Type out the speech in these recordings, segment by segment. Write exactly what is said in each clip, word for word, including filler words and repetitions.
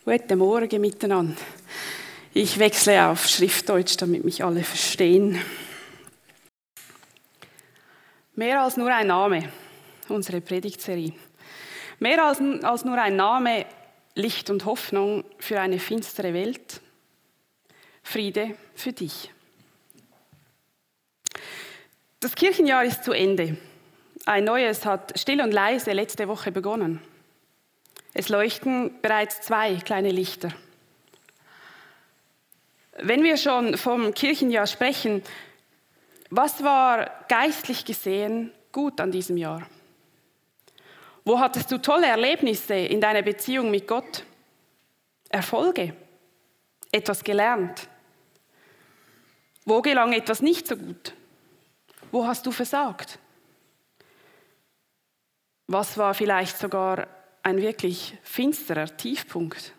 Guten Morgen miteinander. Ich wechsle auf Schriftdeutsch, damit mich alle verstehen. Mehr als nur ein Name, unsere Predigtserie. Mehr als, als nur ein Name, Licht und Hoffnung für eine finstere Welt. Friede für dich. Das Kirchenjahr ist zu Ende. Ein neues hat still und leise letzte Woche begonnen. Es leuchten bereits zwei kleine Lichter. Wenn wir schon vom Kirchenjahr sprechen, was war geistlich gesehen gut an diesem Jahr? Wo hattest du tolle Erlebnisse in deiner Beziehung mit Gott? Erfolge? Etwas gelernt? Wo gelang etwas nicht so gut? Wo hast du versagt? Was war vielleicht sogar ein wirklich finsterer Tiefpunkt?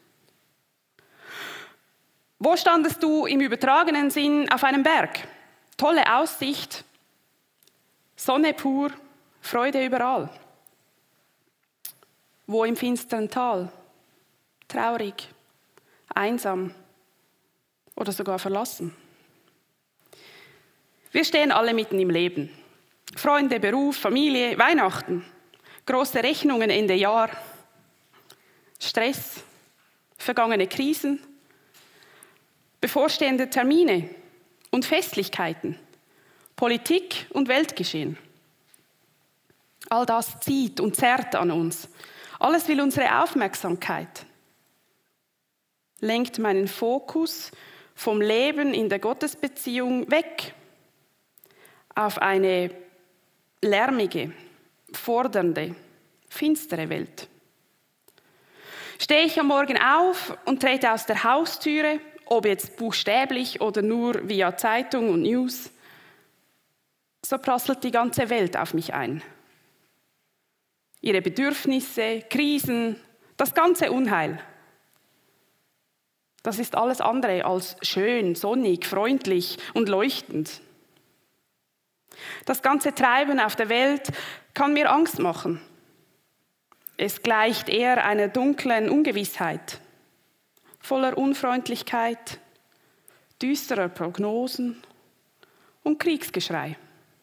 Wo standest du im übertragenen Sinn auf einem Berg? Tolle Aussicht, Sonne pur, Freude überall. Wo im finsteren Tal? Traurig, einsam oder sogar verlassen? Wir stehen alle mitten im Leben. Freunde, Beruf, Familie, Weihnachten, große Rechnungen Ende Jahr, Stress, vergangene Krisen, bevorstehende Termine und Festlichkeiten, Politik und Weltgeschehen. All das zieht und zerrt an uns. Alles will unsere Aufmerksamkeit. Lenkt meinen Fokus vom Leben in der Gottesbeziehung weg auf eine lärmige, fordernde, finstere Welt. Stehe ich am Morgen auf und trete aus der Haustüre, ob jetzt buchstäblich oder nur via Zeitung und News, so prasselt die ganze Welt auf mich ein. Ihre Bedürfnisse, Krisen, das ganze Unheil. Das ist alles andere als schön, sonnig, freundlich und leuchtend. Das ganze Treiben auf der Welt kann mir Angst machen. Es gleicht eher einer dunklen Ungewissheit, voller Unfreundlichkeit, düsterer Prognosen und Kriegsgeschrei.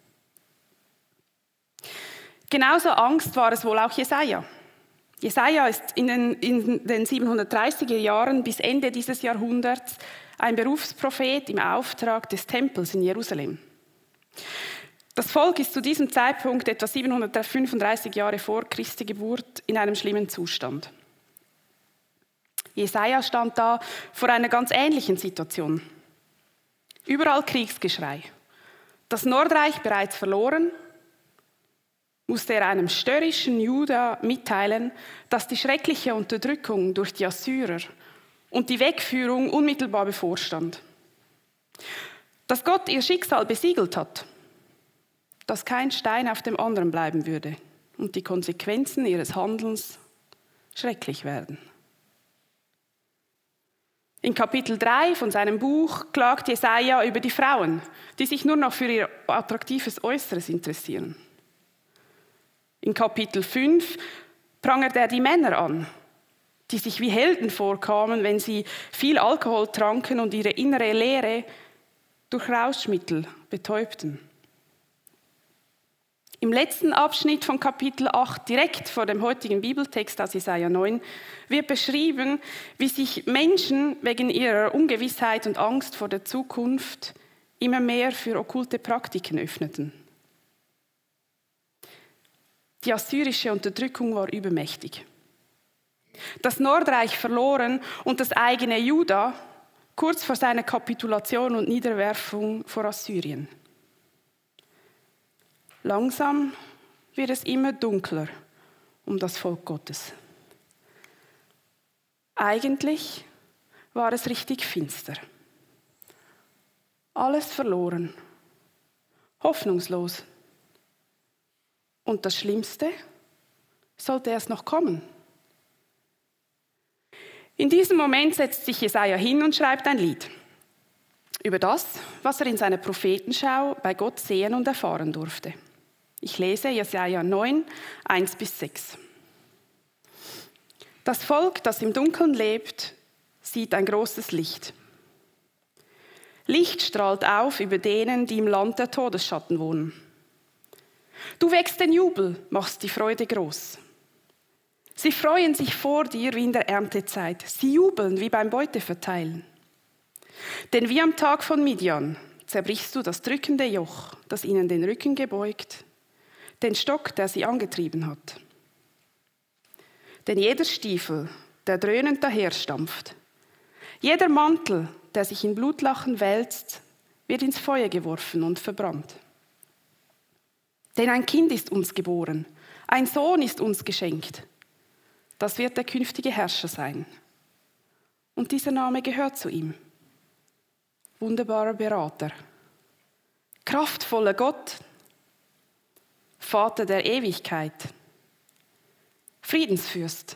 Genauso Angst war es wohl auch Jesaja. Jesaja ist in den, in den siebenhundertdreißiger Jahren bis Ende dieses Jahrhunderts ein Berufsprophet im Auftrag des Tempels in Jerusalem. Das Volk ist zu diesem Zeitpunkt etwa siebenhundertfünfunddreißig Jahre vor Christi Geburt in einem schlimmen Zustand. Jesaja stand da vor einer ganz ähnlichen Situation. Überall Kriegsgeschrei. Das Nordreich bereits verloren, musste er einem störrischen Juda mitteilen, dass die schreckliche Unterdrückung durch die Assyrer und die Wegführung unmittelbar bevorstand. Dass Gott ihr Schicksal besiegelt hat, dass kein Stein auf dem anderen bleiben würde und die Konsequenzen ihres Handelns schrecklich werden. In Kapitel drei von seinem Buch klagt Jesaja über die Frauen, die sich nur noch für ihr attraktives Äußeres interessieren. In Kapitel fünf prangert er die Männer an, die sich wie Helden vorkamen, wenn sie viel Alkohol tranken und ihre innere Leere durch Rauschmittel betäubten. Im letzten Abschnitt von Kapitel acht, direkt vor dem heutigen Bibeltext aus Jesaja neun, wird beschrieben, wie sich Menschen wegen ihrer Ungewissheit und Angst vor der Zukunft immer mehr für okkulte Praktiken öffneten. Die assyrische Unterdrückung war übermächtig. Das Nordreich verloren und das eigene Juda kurz vor seiner Kapitulation und Niederwerfung vor Assyrien. Langsam wird es immer dunkler um das Volk Gottes. Eigentlich war es richtig finster. Alles verloren, hoffnungslos. Und das Schlimmste sollte erst noch kommen. In diesem Moment setzt sich Jesaja hin und schreibt ein Lied über das, was er in seiner Prophetenschau bei Gott sehen und erfahren durfte. Ich lese Jesaja neun, eins bis sechs. Das Volk, das im Dunkeln lebt, sieht ein großes Licht. Licht strahlt auf über denen, die im Land der Todesschatten wohnen. Du wächst den Jubel, machst die Freude groß. Sie freuen sich vor dir wie in der Erntezeit. Sie jubeln wie beim Beuteverteilen. Denn wie am Tag von Midian zerbrichst du das drückende Joch, das ihnen den Rücken gebeugt, den Stock, der sie angetrieben hat. Denn jeder Stiefel, der dröhnend daherstampft, jeder Mantel, der sich in Blutlachen wälzt, wird ins Feuer geworfen und verbrannt. Denn ein Kind ist uns geboren, ein Sohn ist uns geschenkt. Das wird der künftige Herrscher sein. Und dieser Name gehört zu ihm. Wunderbarer Berater, kraftvoller Gott, Vater der Ewigkeit, Friedensfürst.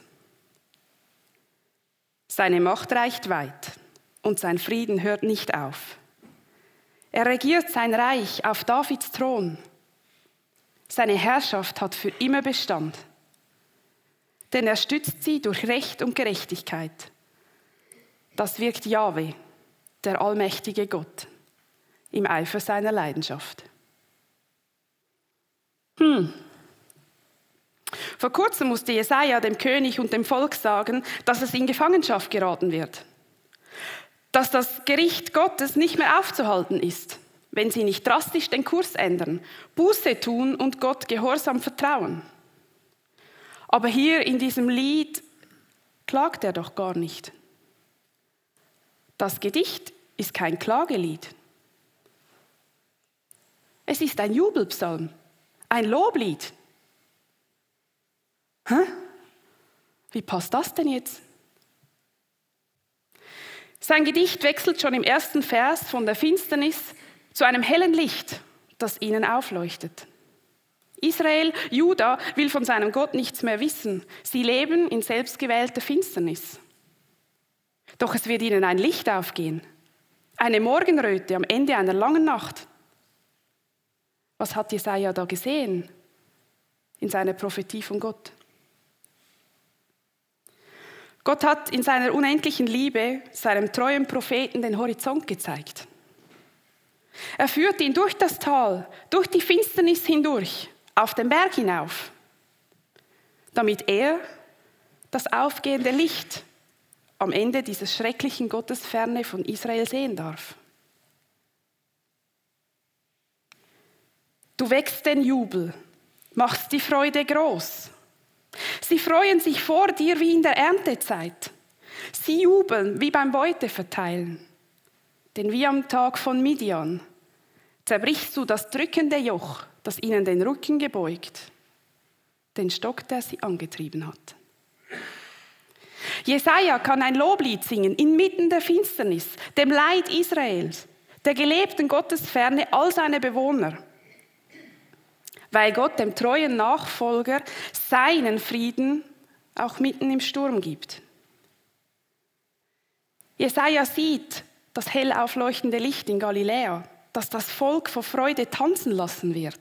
Seine Macht reicht weit und sein Frieden hört nicht auf. Er regiert sein Reich auf Davids Thron. Seine Herrschaft hat für immer Bestand. Denn er stützt sie durch Recht und Gerechtigkeit. Das wirkt Jahwe, der allmächtige Gott, im Eifer seiner Leidenschaft. Hm. Vor kurzem musste Jesaja dem König und dem Volk sagen, dass es in Gefangenschaft geraten wird. Dass das Gericht Gottes nicht mehr aufzuhalten ist, wenn sie nicht drastisch den Kurs ändern, Buße tun und Gott gehorsam vertrauen. Aber hier in diesem Lied klagt er doch gar nicht. Das Gedicht ist kein Klagelied. Es ist ein Jubelpsalm, ein Loblied. Hä? Wie passt das denn jetzt? Sein Gedicht wechselt schon im ersten Vers von der Finsternis zu einem hellen Licht, das ihnen aufleuchtet. Israel, Juda, will von seinem Gott nichts mehr wissen. Sie leben in selbstgewählter Finsternis. Doch es wird ihnen ein Licht aufgehen, eine Morgenröte am Ende einer langen Nacht. Was hat Jesaja da gesehen in seiner Prophetie von Gott? Gott hat in seiner unendlichen Liebe seinem treuen Propheten den Horizont gezeigt. Er führt ihn durch das Tal, durch die Finsternis hindurch, auf den Berg hinauf, damit er das aufgehende Licht am Ende dieses schrecklichen Gottesferne von Israel sehen darf. Du wächst den Jubel, machst die Freude groß. Sie freuen sich vor dir wie in der Erntezeit. Sie jubeln wie beim Beuteverteilen. Denn wie am Tag von Midian zerbrichst du das drückende Joch, das ihnen den Rücken gebeugt, den Stock, der sie angetrieben hat. Jesaja kann ein Loblied singen inmitten der Finsternis, dem Leid Israels, der gelebten Gottesferne all seine Bewohner. Weil Gott dem treuen Nachfolger seinen Frieden auch mitten im Sturm gibt. Jesaja sieht das hell aufleuchtende Licht in Galiläa, das das Volk vor Freude tanzen lassen wird.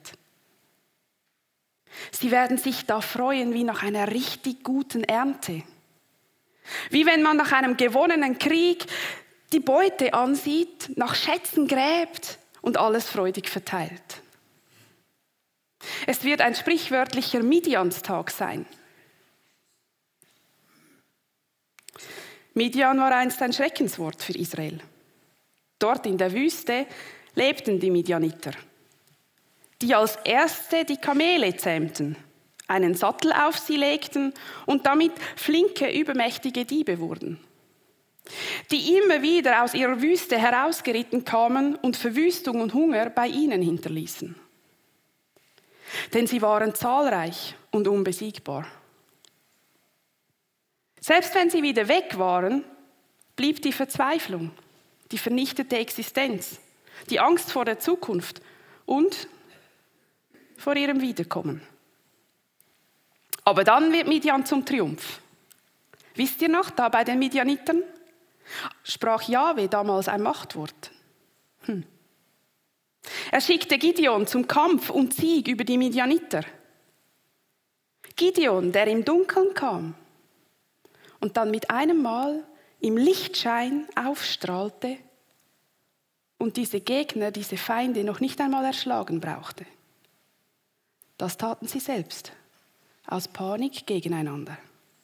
Sie werden sich da freuen wie nach einer richtig guten Ernte. Wie wenn man nach einem gewonnenen Krieg die Beute ansieht, nach Schätzen gräbt und alles freudig verteilt. Es wird ein sprichwörtlicher Midianstag sein. Midian war einst ein Schreckenswort für Israel. Dort in der Wüste lebten die Midianiter, die als Erste die Kamele zähmten, einen Sattel auf sie legten und damit flinke, übermächtige Diebe wurden, die immer wieder aus ihrer Wüste herausgeritten kamen und Verwüstung und Hunger bei ihnen hinterließen. Denn sie waren zahlreich und unbesiegbar. Selbst wenn sie wieder weg waren, blieb die Verzweiflung, die vernichtete Existenz, die Angst vor der Zukunft und vor ihrem Wiederkommen. Aber dann wird Midian zum Triumph. Wisst ihr noch, da bei den Midianitern sprach Jahwe damals ein Machtwort. Hm. Er schickte Gideon zum Kampf und Sieg über die Midianiter. Gideon, der im Dunkeln kam, und dann mit einem Mal im Lichtschein aufstrahlte und diese Gegner, diese Feinde noch nicht einmal erschlagen brauchte. Das taten sie selbst, aus Panik gegeneinander.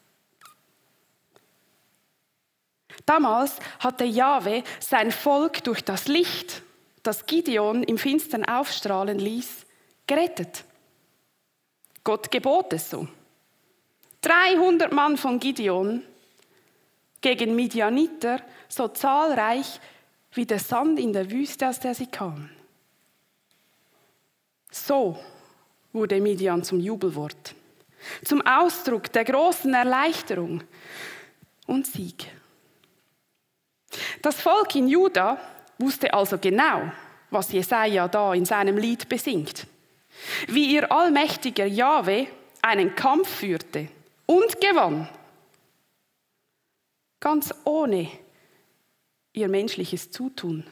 Damals hatte Jahwe sein Volk durch das Licht, das Gideon im Finstern aufstrahlen ließ, gerettet. Gott gebot es so. dreihundert Mann von Gideon gegen Midianiter, so zahlreich wie der Sand in der Wüste, aus der sie kamen. So wurde Midian zum Jubelwort, zum Ausdruck der großen Erleichterung und Sieg. Das Volk in Juda wusste also genau, was Jesaja da in seinem Lied besingt. Wie ihr allmächtiger Jahwe einen Kampf führte und gewann. Ganz ohne ihr menschliches Zutun.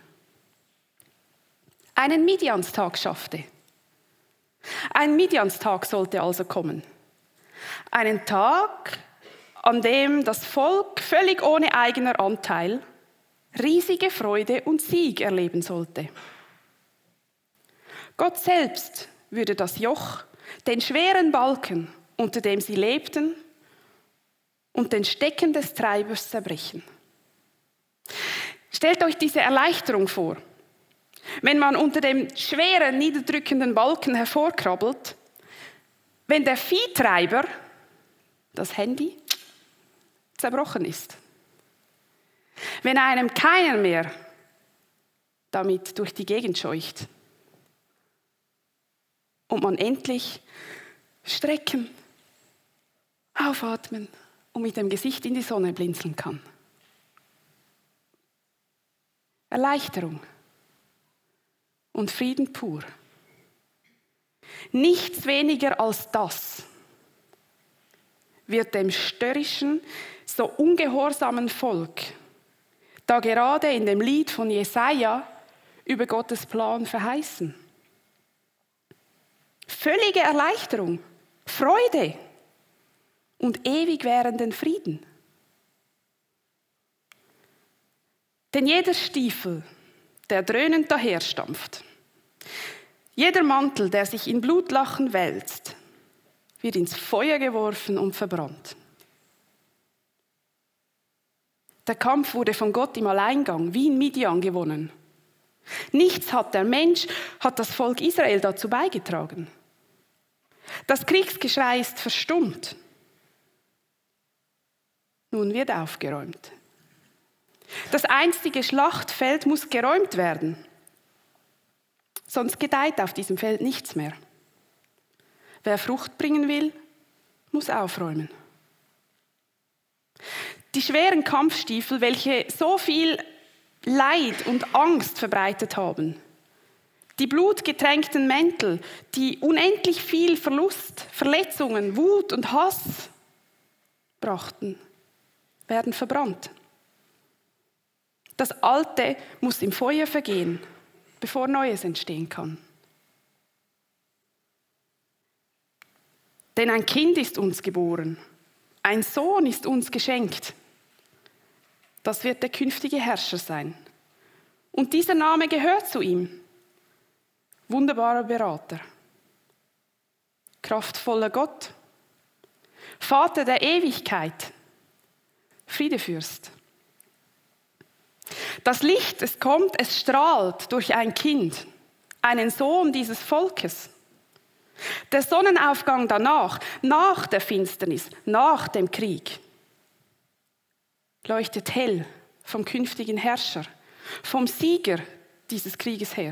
Einen Midianstag schaffte. Ein Midianstag sollte also kommen. Einen Tag, an dem das Volk völlig ohne eigener Anteil riesige Freude und Sieg erleben sollte. Gott selbst würde das Joch, den schweren Balken, unter dem sie lebten, und den Stecken des Treibers zerbrechen. Stellt euch diese Erleichterung vor. Wenn man unter dem schweren, niederdrückenden Balken hervorkrabbelt, wenn der Viehtreiber, das Handy, zerbrochen ist. Wenn einem keiner mehr damit durch die Gegend scheucht und man endlich strecken, aufatmen und mit dem Gesicht in die Sonne blinzeln kann. Erleichterung und Frieden pur. Nichts weniger als das wird dem störrischen, so ungehorsamen Volk, da gerade in dem Lied von Jesaja über Gottes Plan verheißen. Völlige Erleichterung, Freude und ewig währenden Frieden. Denn jeder Stiefel, der dröhnend daherstampft, jeder Mantel, der sich in Blutlachen wälzt, wird ins Feuer geworfen und verbrannt. Der Kampf wurde von Gott im Alleingang, wie in Midian, gewonnen. Nichts hat der Mensch, hat das Volk Israel dazu beigetragen. Das Kriegsgeschrei ist verstummt. Nun wird aufgeräumt. Das einstige Schlachtfeld muss geräumt werden. Sonst gedeiht auf diesem Feld nichts mehr. Wer Frucht bringen will, muss aufräumen. Die schweren Kampfstiefel, welche so viel Leid und Angst verbreitet haben, die blutgetränkten Mäntel, die unendlich viel Verlust, Verletzungen, Wut und Hass brachten, werden verbrannt. Das Alte muss im Feuer vergehen, bevor Neues entstehen kann. Denn ein Kind ist uns geboren, ein Sohn ist uns geschenkt. Das wird der künftige Herrscher sein. Und dieser Name gehört zu ihm. Wunderbarer Berater, kraftvoller Gott, Vater der Ewigkeit, Friedefürst. Das Licht, es kommt, es strahlt durch ein Kind, einen Sohn dieses Volkes. Der Sonnenaufgang danach, nach der Finsternis, nach dem Krieg, leuchtet hell vom künftigen Herrscher, vom Sieger dieses Krieges her.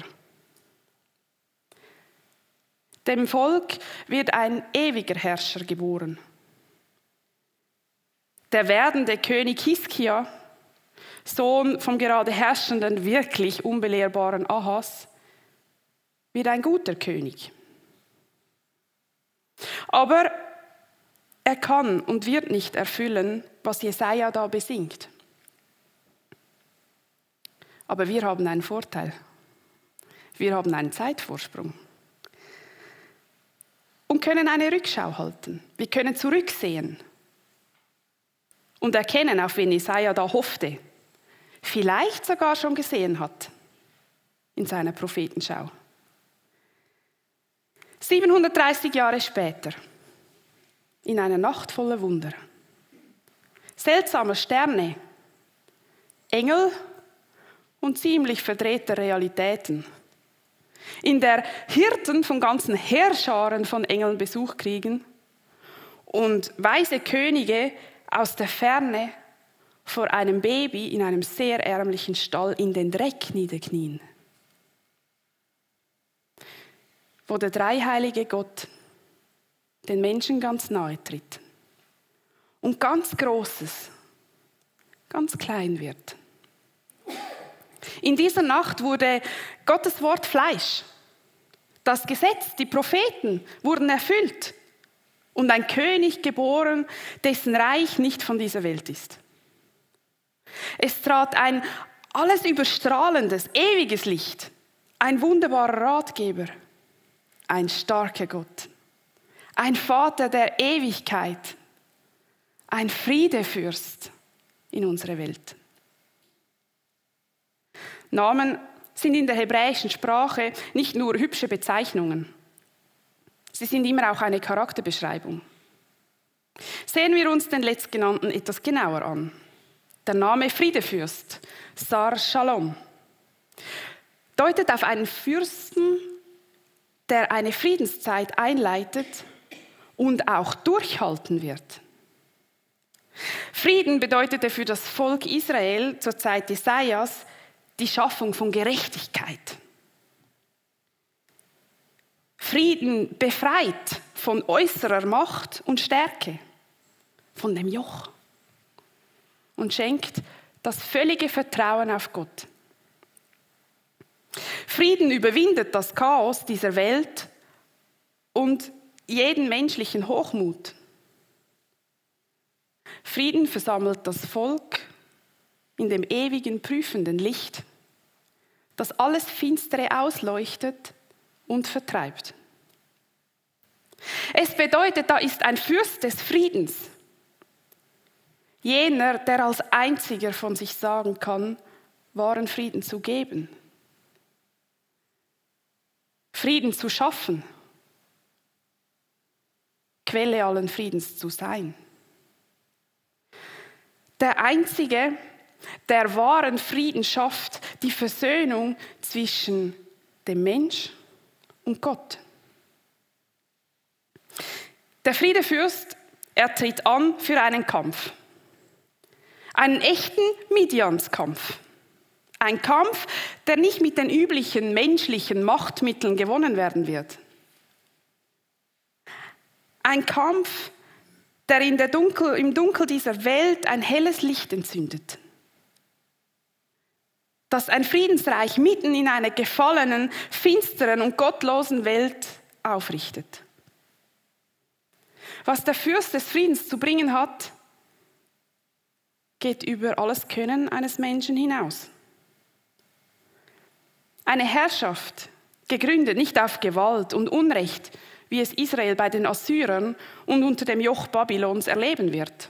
Dem Volk wird ein ewiger Herrscher geboren. Der werdende König Hiskia, Sohn vom gerade herrschenden, wirklich unbelehrbaren Ahas, wird ein guter König. Aber er kann und wird nicht erfüllen, was Jesaja da besingt. Aber wir haben einen Vorteil. Wir haben einen Zeitvorsprung. Und können eine Rückschau halten. Wir können zurücksehen und erkennen, auf wen Jesaja da hoffte, vielleicht sogar schon gesehen hat in seiner Prophetenschau. siebenhundertdreißig Jahre später, in einer Nacht voller Wunder, seltsame Sterne, Engel und ziemlich verdrehte Realitäten, in der Hirten von ganzen Heerscharen von Engeln Besuch kriegen und weise Könige aus der Ferne vor einem Baby in einem sehr ärmlichen Stall in den Dreck niederknien. Wo der dreieilige Gott den Menschen ganz nahe tritt und ganz Großes ganz klein wird. In dieser Nacht wurde Gottes Wort Fleisch. Das Gesetz, die Propheten wurden erfüllt und ein König geboren, dessen Reich nicht von dieser Welt ist. Es trat ein alles überstrahlendes, ewiges Licht, ein wunderbarer Ratgeber, ein starker Gott, ein Vater der Ewigkeit, ein Friedefürst in unserer Welt. Namen sind in der hebräischen Sprache nicht nur hübsche Bezeichnungen. Sie sind immer auch eine Charakterbeschreibung. Sehen wir uns den letztgenannten etwas genauer an. Der Name Friedefürst, Sar Shalom, deutet auf einen Fürsten, der eine Friedenszeit einleitet und auch durchhalten wird. Frieden bedeutete für das Volk Israel zur Zeit Jesajas die Schaffung von Gerechtigkeit. Frieden befreit von äußerer Macht und Stärke, von dem Joch, und schenkt das völlige Vertrauen auf Gott. Frieden überwindet das Chaos dieser Welt und jeden menschlichen Hochmut. Frieden versammelt das Volk in dem ewigen prüfenden Licht, das alles Finstere ausleuchtet und vertreibt. Es bedeutet, da ist ein Fürst des Friedens. Jener, der als einziger von sich sagen kann, wahren Frieden zu geben. Frieden zu schaffen. Quelle allen Friedens zu sein. Der Einzige, der wahren Frieden schafft, die Versöhnung zwischen dem Mensch und Gott. Der Friedefürst, er tritt an für einen Kampf. Einen echten Midianskampf. Ein Kampf, der nicht mit den üblichen menschlichen Machtmitteln gewonnen werden wird. Ein Kampf, der in der Dunkel, im Dunkel dieser Welt ein helles Licht entzündet. Das ein Friedensreich mitten in einer gefallenen, finsteren und gottlosen Welt aufrichtet. Was der Fürst des Friedens zu bringen hat, geht über alles Können eines Menschen hinaus. Eine Herrschaft, gegründet nicht auf Gewalt und Unrecht, wie es Israel bei den Assyrern und unter dem Joch Babylons erleben wird.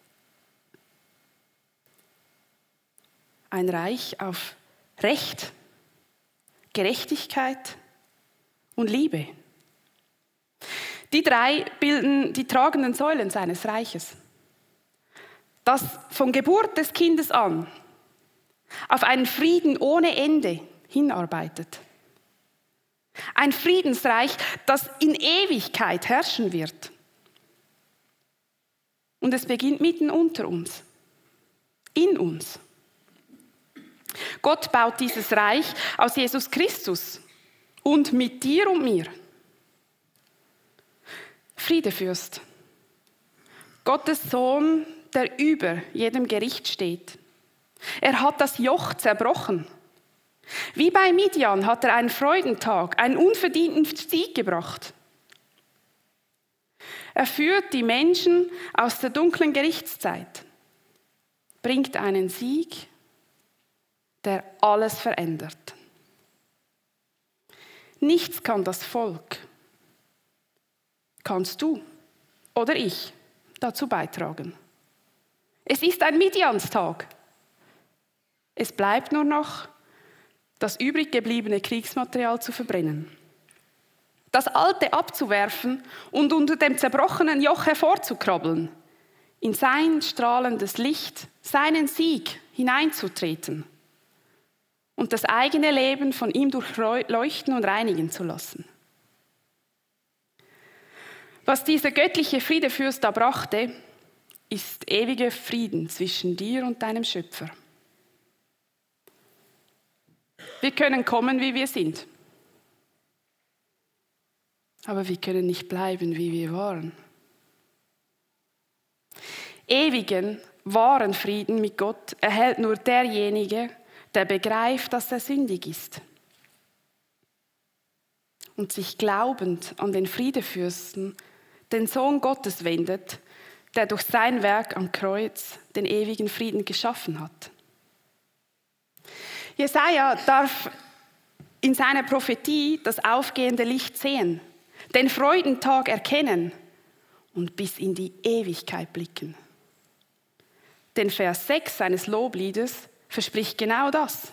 Ein Reich auf Recht, Gerechtigkeit und Liebe. Die drei bilden die tragenden Säulen seines Reiches, das von Geburt des Kindes an auf einen Frieden ohne Ende hinarbeitet. Ein Friedensreich, das in Ewigkeit herrschen wird. Und es beginnt mitten unter uns, in uns. Gott baut dieses Reich aus Jesus Christus und mit dir und mir. Friedefürst, Gottes Sohn, der über jedem Gericht steht. Er hat das Joch zerbrochen. Wie bei Midian hat er einen Freudentag, einen unverdienten Sieg gebracht. Er führt die Menschen aus der dunklen Gerichtszeit, bringt einen Sieg, der alles verändert. Nichts kann das Volk, kannst du oder ich dazu beitragen. Es ist ein Midianstag. Es bleibt nur noch, das übrig gebliebene Kriegsmaterial zu verbrennen. Das Alte abzuwerfen und unter dem zerbrochenen Joch hervorzukrabbeln, in sein strahlendes Licht, seinen Sieg hineinzutreten und das eigene Leben von ihm durchleuchten und reinigen zu lassen. Was dieser göttliche Friedefürst da brachte, ist ewiger Frieden zwischen dir und deinem Schöpfer. Wir können kommen, wie wir sind. Aber wir können nicht bleiben, wie wir waren. Ewigen, wahren Frieden mit Gott erhält nur derjenige, der begreift, dass er sündig ist und sich glaubend an den Friedefürsten, den Sohn Gottes wendet, der durch sein Werk am Kreuz den ewigen Frieden geschaffen hat. Jesaja darf in seiner Prophetie das aufgehende Licht sehen, den Freudentag erkennen und bis in die Ewigkeit blicken. Denn Vers sechs seines Lobliedes verspricht genau das.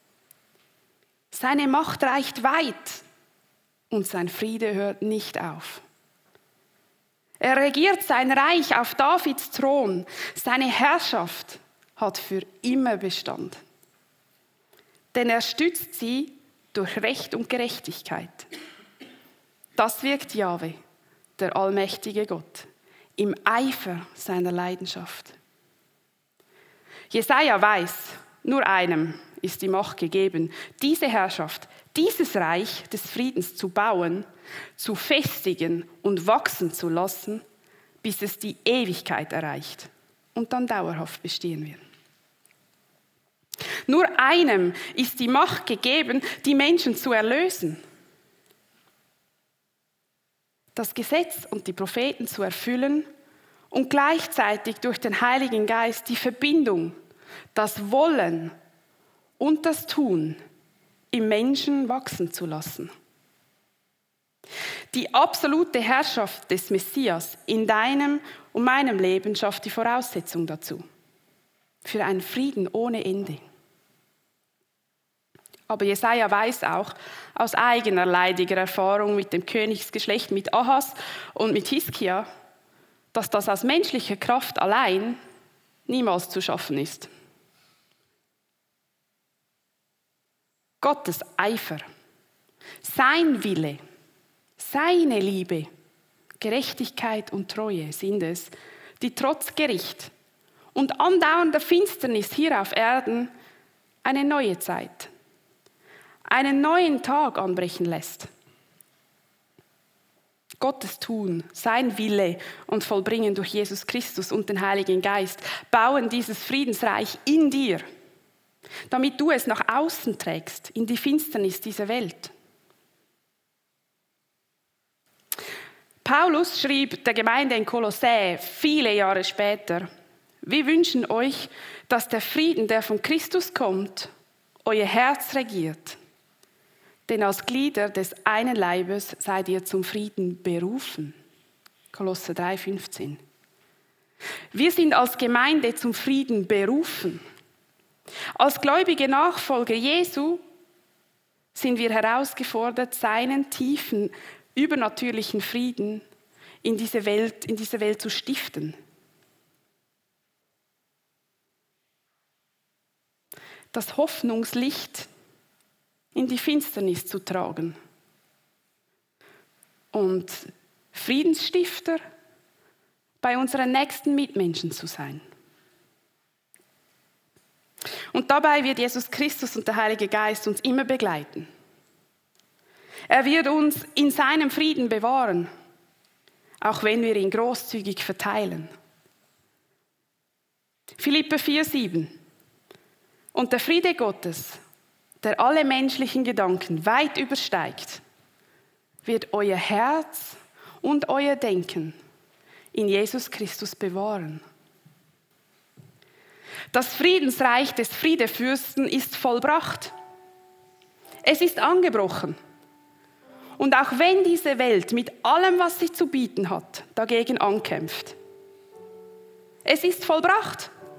Seine Macht reicht weit und sein Friede hört nicht auf. Er regiert sein Reich auf Davids Thron. Seine Herrschaft hat für immer Bestand. Denn er stützt sie durch Recht und Gerechtigkeit. Das wirkt Jahwe, der allmächtige Gott, im Eifer seiner Leidenschaft. Jesaja weiß, nur einem ist die Macht gegeben, diese Herrschaft, dieses Reich des Friedens zu bauen, zu festigen und wachsen zu lassen, bis es die Ewigkeit erreicht und dann dauerhaft bestehen wird. Nur einem ist die Macht gegeben, die Menschen zu erlösen, das Gesetz und die Propheten zu erfüllen und gleichzeitig durch den Heiligen Geist die Verbindung, das Wollen und das Tun im Menschen wachsen zu lassen. Die absolute Herrschaft des Messias in deinem und meinem Leben schafft die Voraussetzung dazu. Für einen Frieden ohne Ende. Aber Jesaja weiß auch aus eigener leidiger Erfahrung mit dem Königsgeschlecht, mit Ahas und mit Hiskia, dass das aus menschlicher Kraft allein niemals zu schaffen ist. Gottes Eifer, sein Wille, seine Liebe, Gerechtigkeit und Treue sind es, die trotz Gericht und andauernder Finsternis hier auf Erden eine neue Zeit, einen neuen Tag anbrechen lässt. Gottes Tun, sein Wille und Vollbringen durch Jesus Christus und den Heiligen Geist bauen dieses Friedensreich in dir, damit du es nach außen trägst, in die Finsternis dieser Welt. Paulus schrieb der Gemeinde in Kolossä viele Jahre später: Wir wünschen euch, dass der Frieden, der von Christus kommt, euer Herz regiert. Denn als Glieder des einen Leibes seid ihr zum Frieden berufen. Kolosser drei, fünfzehn. Wir sind als Gemeinde zum Frieden berufen. Als gläubige Nachfolger Jesu sind wir herausgefordert, seinen tiefen, übernatürlichen Frieden in diese Welt, in diese Welt zu stiften. Das Hoffnungslicht in die Finsternis zu tragen und Friedensstifter bei unseren nächsten Mitmenschen zu sein. Und dabei wird Jesus Christus und der Heilige Geist uns immer begleiten. Er wird uns in seinem Frieden bewahren, auch wenn wir ihn großzügig verteilen. Philipper vier, sieben. Und der Friede Gottes, der alle menschlichen Gedanken weit übersteigt, wird euer Herz und euer Denken in Jesus Christus bewahren. Das Friedensreich des Friedefürsten ist vollbracht. Es ist angebrochen. Und auch wenn diese Welt mit allem, was sie zu bieten hat, dagegen ankämpft, es ist vollbracht.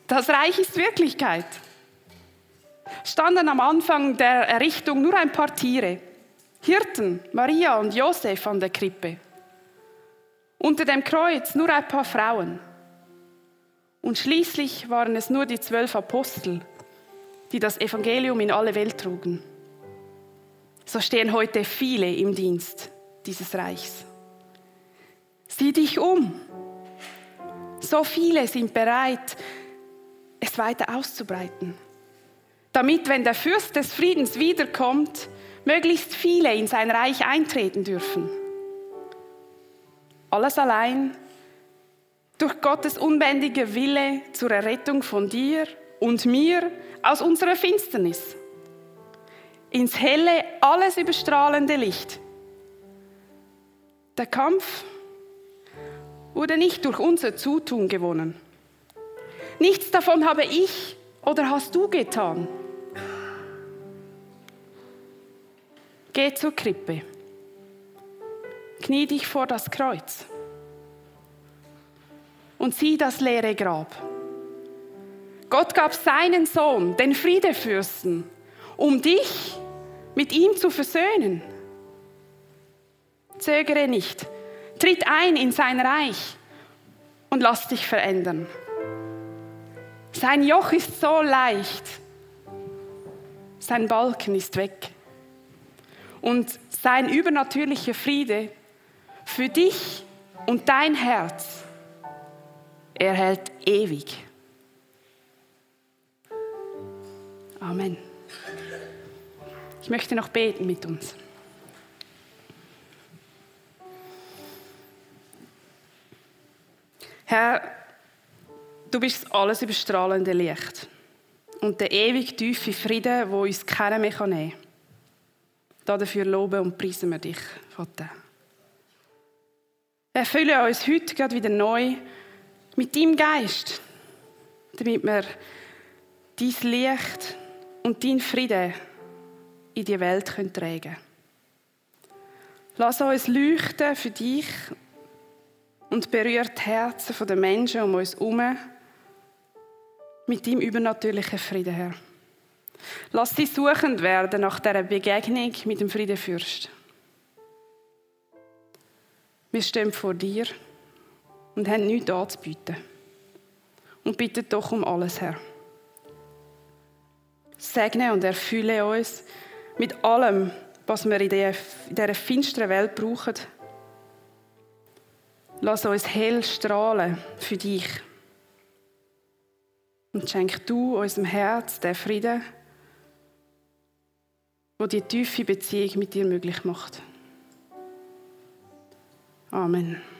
Das Reich ist Wirklichkeit. Standen am Anfang der Errichtung nur ein paar Tiere, Hirten, Maria und Josef an der Krippe. Unter dem Kreuz nur ein paar Frauen. Und schließlich waren es nur die zwölf Apostel, die das Evangelium in alle Welt trugen. So stehen heute viele im Dienst dieses Reichs. Sieh dich um. So viele sind bereit, es weiter auszubreiten, damit, wenn der Fürst des Friedens wiederkommt, möglichst viele in sein Reich eintreten dürfen. Alles allein durch Gottes unbändiger Wille zur Errettung von dir und mir aus unserer Finsternis ins helle, alles überstrahlende Licht. Der Kampf wurde nicht durch unser Zutun gewonnen. Nichts davon habe ich oder hast du getan. Geh zur Krippe. Knie dich vor das Kreuz und sieh das leere Grab. Gott gab seinen Sohn, den Friedefürsten, um dich mit ihm zu versöhnen. Zögere nicht, tritt ein in sein Reich und lass dich verändern. Sein Joch ist so leicht, sein Balken ist weg und sein übernatürlicher Friede für dich und dein Herz, er hält ewig. Amen. Ich möchte noch beten mit uns. Herr, du bist das alles überstrahlende Licht und der ewig tiefe Friede, wo uns keiner mehr nehmen kann. Dafür loben und preisen wir dich, Vater. Erfülle uns heute gerade wieder neu mit deinem Geist, damit wir dein Licht und dein Frieden in die Welt tragen können. Lass uns leuchten für dich und berührt die Herzen der Menschen um uns herum mit deinem übernatürlichen Frieden, Herr. Lass sie suchend werden nach dieser Begegnung mit dem Friedefürst. Wir stehen vor dir und haben nichts anzubieten. Und bitten doch um alles, Herr. Segne und erfülle uns mit allem, was wir in dieser finsteren Welt brauchen. Lass uns hell strahlen für dich. Und schenk du unserem Herz den Frieden, der die tiefe Beziehung mit dir möglich macht. Amen.